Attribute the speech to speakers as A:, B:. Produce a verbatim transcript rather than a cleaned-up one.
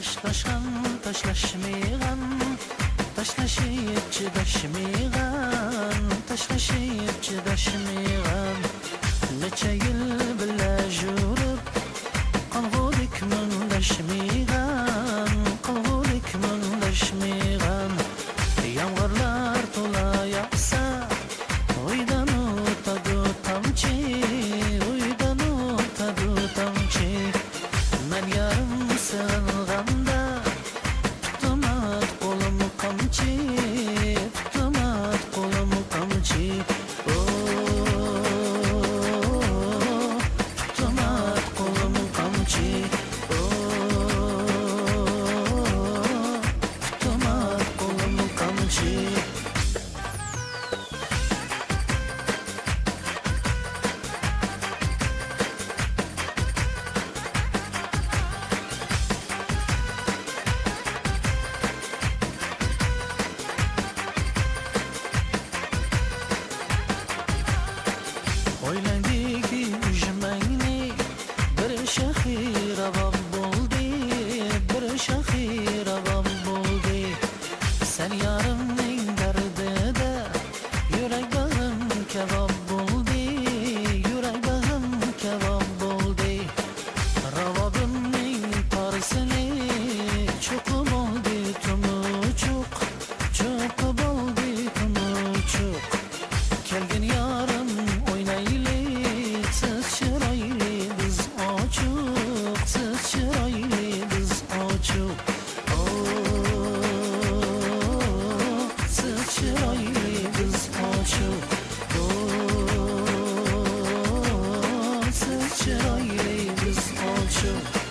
A: tashlashgan tashlashmaygan tashlashib chidashmaygan tashlashib chidashmaygan necha yil birga yurib qolg'udik mundashmaygan qolg'udik mundashmaygan yomg'irlar to'la yog'sa uydan o'tadi tomchi uydan o'tadi tomchi men yarim sing'anda tutumat qo'lim qamchi tutumat qo'lim qamchi tutumat qo'lim qamchi tutumat qo'lim qamchi o'ylandiki ujmangni bir shahira bob bo'ldi bir shahira bob bo'ldi sen yarimning dardida yurak bag'im kabob bo'ldi yurak bag'im kabob bo'ldi ravobimning torisini cho'qib oldi tumuchuq cho'qib oldi tumuchuq kelgin yarim o'ynaylik siz chiroyli biz ochiq siz chiroyli biz ochiq siz chiroyli biz ochiq siz chiroyli biz ochiq